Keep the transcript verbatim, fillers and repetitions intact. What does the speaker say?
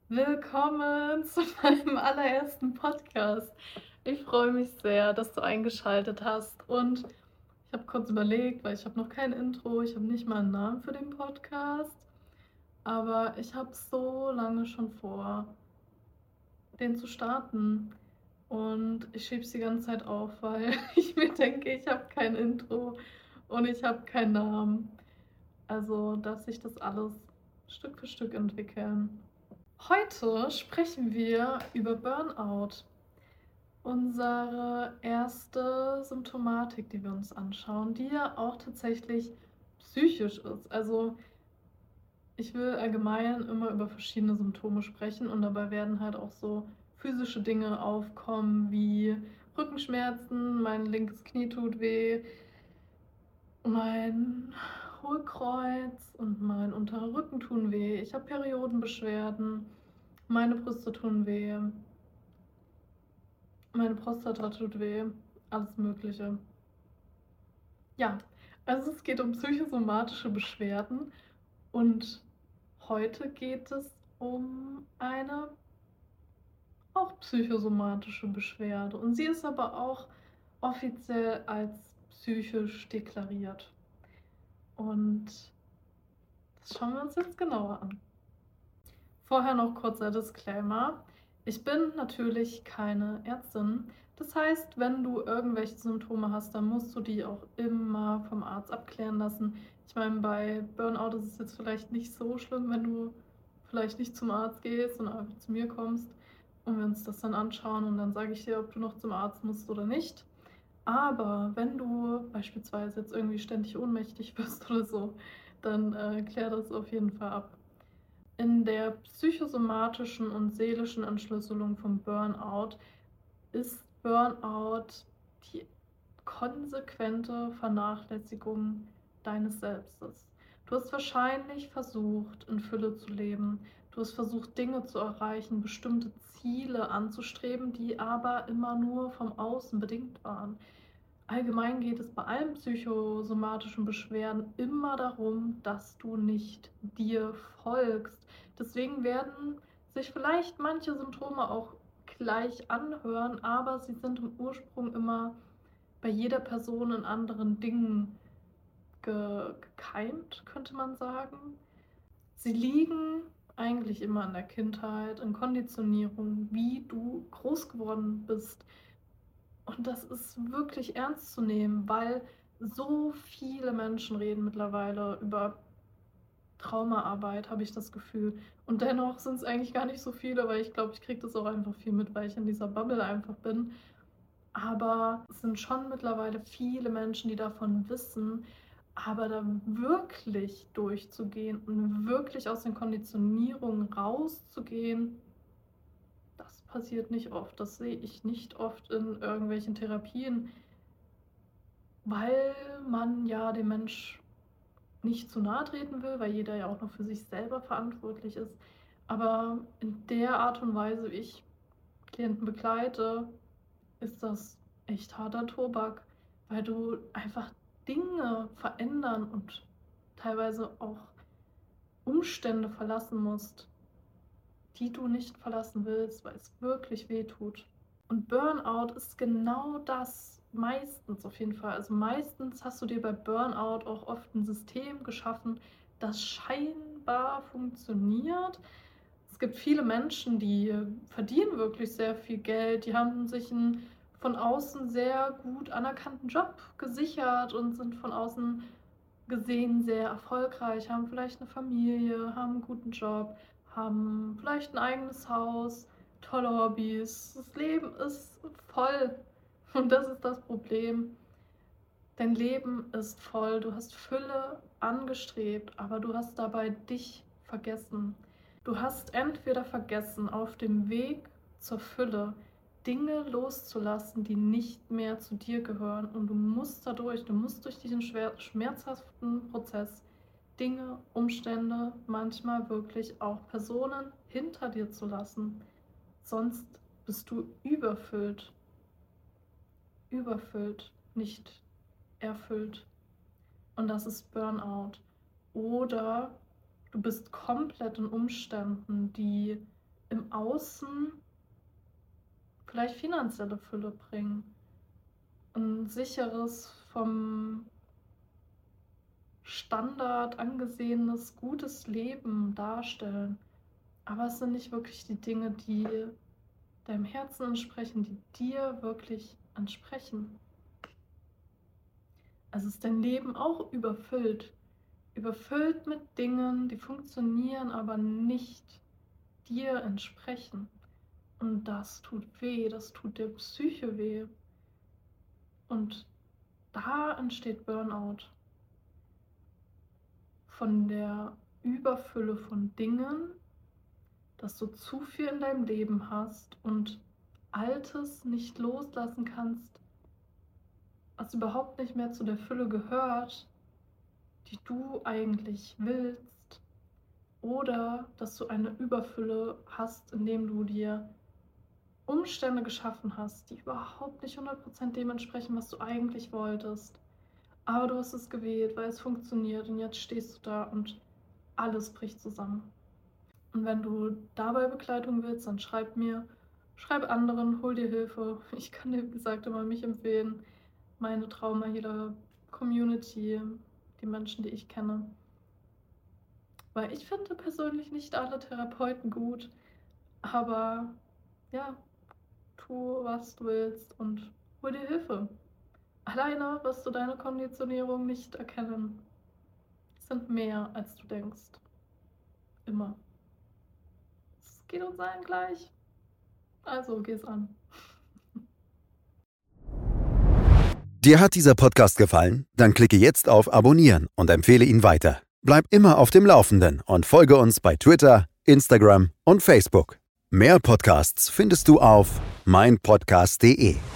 Willkommen zu meinem allerersten Podcast. Ich freue mich sehr, dass du eingeschaltet hast. Und ich habe kurz überlegt, weil ich habe noch kein Intro, ich habe nicht mal einen Namen für den Podcast. Aber ich habe so lange schon vor, den zu starten. Und ich schiebe es die ganze Zeit auf, weil ich mir denke, ich habe kein Intro und ich habe keinen Namen. Also darf sich das alles Stück für Stück entwickeln. Heute sprechen wir über Burnout, unsere erste Symptomatik, die wir uns anschauen, die ja auch tatsächlich psychisch ist. Also ich will allgemein immer über verschiedene Symptome sprechen und dabei werden halt auch so physische Dinge aufkommen wie Rückenschmerzen, mein linkes Knie tut weh, mein Hohlkreuz und mein unterer Rücken tun weh, ich habe Periodenbeschwerden, meine Brüste tun weh, meine Prostata tut weh, alles Mögliche. Ja, also es geht um psychosomatische Beschwerden und heute geht es um eine auch psychosomatische Beschwerde. Und sie ist aber auch offiziell als psychisch deklariert. Und das schauen wir uns jetzt genauer an. Vorher noch kurzer Disclaimer. Ich bin natürlich keine Ärztin. Das heißt, wenn du irgendwelche Symptome hast, dann musst du die auch immer vom Arzt abklären lassen. Ich meine, bei Burnout ist es jetzt vielleicht nicht so schlimm, wenn du vielleicht nicht zum Arzt gehst und einfach zu mir kommst und wir uns das dann anschauen und dann sage ich dir, ob du noch zum Arzt musst oder nicht. Aber wenn du beispielsweise jetzt irgendwie ständig ohnmächtig wirst oder so, dann äh, klär das auf jeden Fall ab. In der psychosomatischen und seelischen Entschlüsselung von Burnout ist Burnout die konsequente Vernachlässigung deines Selbstes. Du hast wahrscheinlich versucht, in Fülle zu leben. Du hast versucht, Dinge zu erreichen, bestimmte Ziele anzustreben, die aber immer nur vom Außen bedingt waren. Allgemein geht es bei allen psychosomatischen Beschwerden immer darum, dass du nicht dir folgst. Deswegen werden sich vielleicht manche Symptome auch gleich anhören, aber sie sind im Ursprung immer bei jeder Person in anderen Dingen ge gekeimt, könnte man sagen. Sie liegen eigentlich immer in der Kindheit, in Konditionierung, wie du groß geworden bist. Und das ist wirklich ernst zu nehmen, weil so viele Menschen reden mittlerweile über Traumaarbeit, habe ich das Gefühl. Und dennoch sind es eigentlich gar nicht so viele, weil ich glaube, ich kriege das auch einfach viel mit, weil ich in dieser Bubble einfach bin. Aber es sind schon mittlerweile viele Menschen, die davon wissen, aber da wirklich durchzugehen und wirklich aus den Konditionierungen rauszugehen, das passiert nicht oft. Das sehe ich nicht oft in irgendwelchen Therapien, weil man ja dem Mensch nicht zu nahe treten will, weil jeder ja auch noch für sich selber verantwortlich ist. Aber in der Art und Weise, wie ich Klienten begleite, ist das echt harter Tobak, weil du einfach Dinge verändern und teilweise auch Umstände verlassen musst, die du nicht verlassen willst, weil es wirklich weh tut. Und Burnout ist genau das, meistens auf jeden Fall. Also meistens hast du dir bei Burnout auch oft ein System geschaffen, das scheinbar funktioniert. Es gibt viele Menschen, die verdienen wirklich sehr viel Geld, die haben sich einen von außen sehr gut anerkannten Job gesichert und sind von außen gesehen sehr erfolgreich, haben vielleicht eine Familie, haben einen guten Job, haben vielleicht ein eigenes Haus, tolle Hobbys. Das Leben ist voll und das ist das Problem. Dein Leben ist voll, du hast Fülle angestrebt, aber du hast dabei dich vergessen. Du hast entweder vergessen, auf dem Weg zur Fülle Dinge loszulassen, die nicht mehr zu dir gehören. Und du musst dadurch, du musst durch diesen schwer, schmerzhaften Prozess Dinge, Umstände, manchmal wirklich auch Personen hinter dir zu lassen. Sonst bist du überfüllt, überfüllt, nicht erfüllt. Und das ist Burnout. Oder du bist komplett in Umständen, die im Außen vielleicht finanzielle Fülle bringen, ein sicheres, vom Standard angesehenes, gutes Leben darstellen. Aber es sind nicht wirklich die Dinge, die deinem Herzen entsprechen, die dir wirklich entsprechen. Also ist dein Leben auch überfüllt. Überfüllt mit Dingen, die funktionieren, aber nicht dir entsprechen. Und das tut weh, das tut der Psyche weh. Und da entsteht Burnout. Von der Überfülle von Dingen, dass du zu viel in deinem Leben hast und Altes nicht loslassen kannst, was überhaupt nicht mehr zu der Fülle gehört, die du eigentlich willst. Oder dass du eine Überfülle hast, indem du dir Umstände geschaffen hast, die überhaupt nicht hundert Prozent dem entsprechen, was du eigentlich wolltest. Aber du hast es gewählt, weil es funktioniert und jetzt stehst du da und alles bricht zusammen. Und wenn du dabei Begleitung willst, dann schreib mir, schreib anderen, hol dir Hilfe. Ich kann dir, wie gesagt, immer mich empfehlen, meine Trauma-Healer-Community, die Menschen, die ich kenne. Weil ich finde persönlich nicht alle Therapeuten gut, aber ja, tu, was du willst und hol dir Hilfe. Alleine wirst du deine Konditionierung nicht erkennen. Es sind mehr, als du denkst. Immer. Es geht uns allen gleich. Also geh's an. Dir hat dieser Podcast gefallen? Dann klicke jetzt auf Abonnieren und empfehle ihn weiter. Bleib immer auf dem Laufenden und folge uns bei Twitter, Instagram und Facebook. Mehr Podcasts findest du auf mein podcast punkt de.